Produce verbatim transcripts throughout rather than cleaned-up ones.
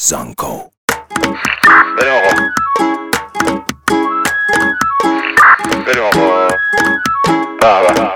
زانکو. بریم آقا بریم آقا بابا.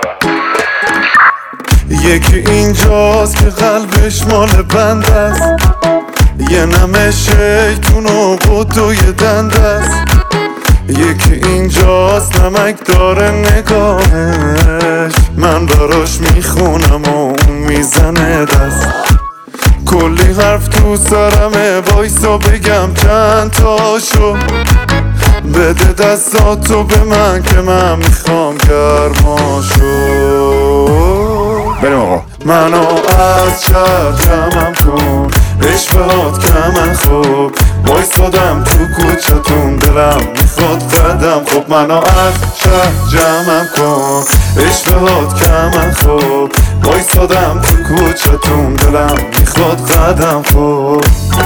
یکی اینجاست که قلبش مال بند است، یه نمه شیطون و قطوی دند است. یکی اینجاست نمک داره نگاهش، من براش میخونم و اون میزنه دست. کلی حرف تو سرمه، وایسا بگم چند تاشو. بده دستاتو به من که من میخوام گرماشو. بریم آقا. منو از شهر جمعم کن، عشقهات که من خوب وایسادم تو کوچتون، دلم میخواد قدم خوب. منو از شهر جمعم کن، عشقهات که من خوب وایسادم تو کوچتون، دلم میخواد قدم خوب.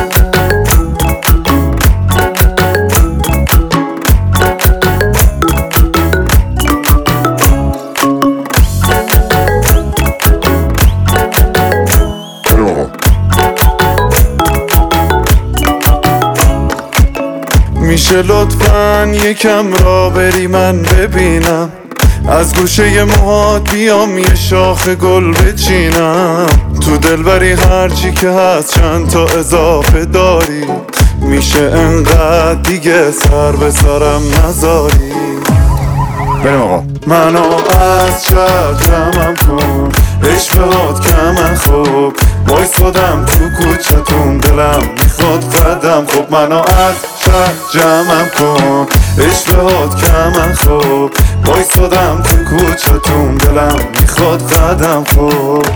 میشه لطفاً یکم را بری من ببینم، از گوشه موهات بیام یه شاخ گل بچینم. تو دلبری هرچی که هست چند تا اضافه داری، میشه انقدر دیگه سر به سرم نذاری. بریم آقا. منو از شهر جمعم کن، عشقهات که من خوب وایسادم تو کوچتون، دلم میخواد قدم خوب. منو از شهر جمعم کن، عشقهات که من خوب وایسادم تو کوچتون، دلم میخواد قدم خوب.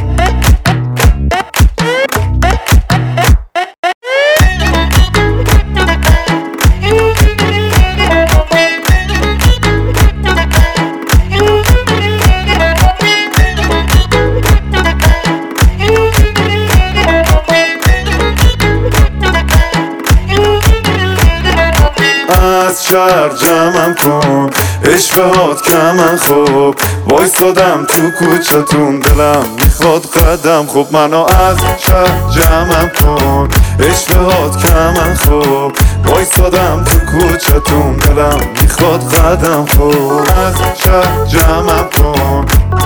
از شهر جمعم کن، عشقهات که من خوب وایسادم تو کوچتون، دلم میخواد قدم خوب. منو از شهر جمعم کن، عشقهات که من خوب وایسادم تو کوچتون، دلم میخواد قدم خوب. از شهر جمعم کن،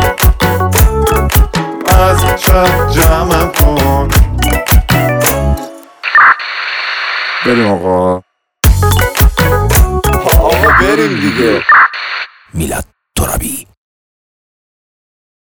از شهر جمعم کن. بریم آقا. آقا بریم دیگه. میلاد ترابی.